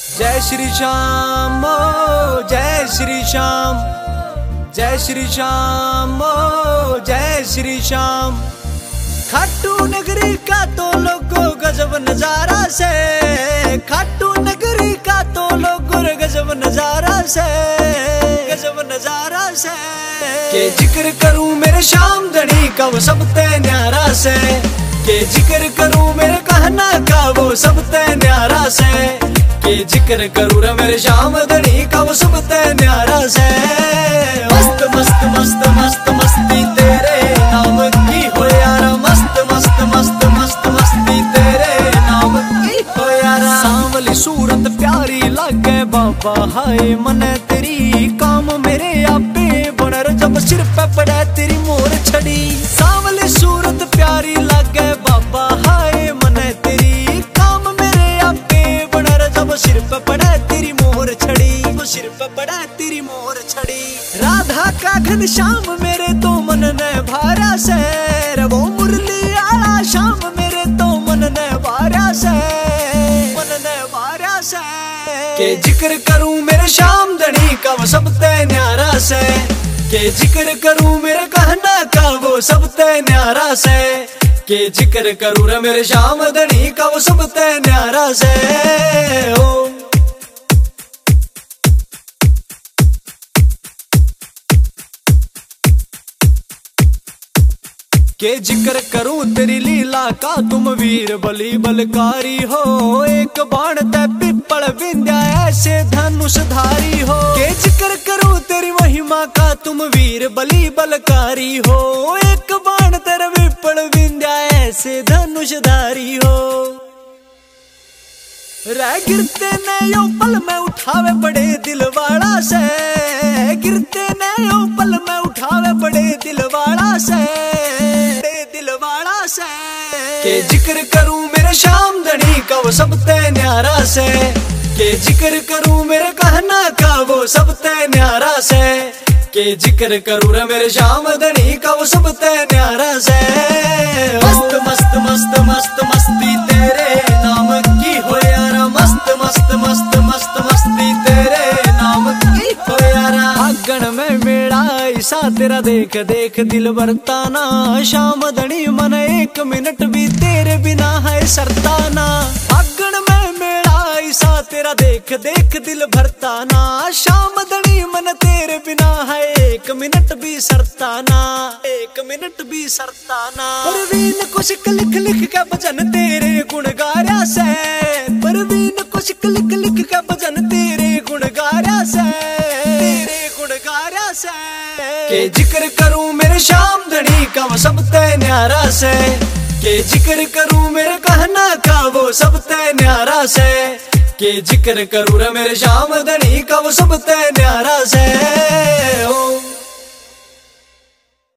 जय श्री श्याम ओ जय श्री श्याम, जय श्री श्याम ओ जय श्री श्याम। खाटू नगरी का तो लोगो गजब नजारा से, खाटू नगरी का तो लोगो गजब नजारा से, गजब नजारा से। के जिक्र करूं मेरे श्याम धनी का वो सब ते न्यारा से, के जिक्र करूं मेरे कहना का वो सब ते न्यारा से, के जिक्र करूं रे मेरे श्याम धनी का वो सब ते न्यारा से। मस्त मस्त मस्त मस्त मस्ती तेरे नाम की हो यारा, मस्त मस्त मस्त मस्त मस्ती तेरे नाम की हो यारा। सांवली सूरत प्यारी लागे बाबा हाय मने तेरी, काम मेरे आपे बनर जब सिर पे पड़े तेरी मोर छड़ी। सांवली सूरत प्यारी लागे बाबा हाय मने तेरी, काम मेरे आपे बनर जब सिर पे पड़े तेरी मोर छड़ी, वो सिर पे पड़े तेरी मोर छड़ी। राधा का घनश्याम मेरे तो मन ने भारा से, वो मुरली आला श्याम मेरे तो मन ने भारा से, मन ने भारा से। के जिक्र करूं मेरे श्याम धनी का वो सब ते न्यारा से, के जिक्र करूं मेरे कहना का वो सब ते न्यारा से, के जिक्र करूं रे मेरे श्याम धनी का वो सब ते न्यारा से। ओ के जिक्र करूं तेरी लीला का तुम वीर बली बलकारी हो, एक बाण ते पिपल विंध्या ऐसे धनुषधारी हो। के जिक्र करूं तेरी महिमा का तुम वीर बली बलकारी हो, एक बाण तेरे पिपल विंध्या ऐसे धनुषधारी हो। रह गिरते ने यो पल में उठावे बड़े दिल वाला से, गिरते ने यो पल में उठावे बड़े दिल वाला से, दिल वाला से। के जिक्र करूं मेरे श्याम धनी का वो सब ते न्यारा से, के जिक्र करूं मेरे कहना का वो सब ते न्यारा से, के जिक्र करूं रे मेरे श्याम धनी का वो सब ते न्यारा से। मस्त मस्त मस्त मस्त मस्ती तेरे नाम की हो यारा, मस्त मस्त मस्त मस्त मस्ती तेरे नाम की हो यारा। आंगन में मेरा ऐसा तेरा देख देख दिल बरताना, श्याम धनी मन एक मिनट भी तेरे बिना है सरताना। आंगन में मेरा ऐसा तेरा देख देख दिल भरताना, श्याम धनी मन तेरे बिना है एक मिनट भी सरताना, एक मिनट भी सरताना। परवीन कुछ लिख लिख के भजन तेरे गुण गाया से, परवीन कुछ लिख लिख के भजन तेरे गुण गाया से, तेरे गुण गाया से। के जिक्र करूं मेरे श्याम धनी का वो सब ते न्यारा से, के जिक्र करूं मेरे कहना का वो सब ते न्यारा से, के जिक्र करूं रे मेरे श्याम धनी का वो सब ते न्यारा से। ओ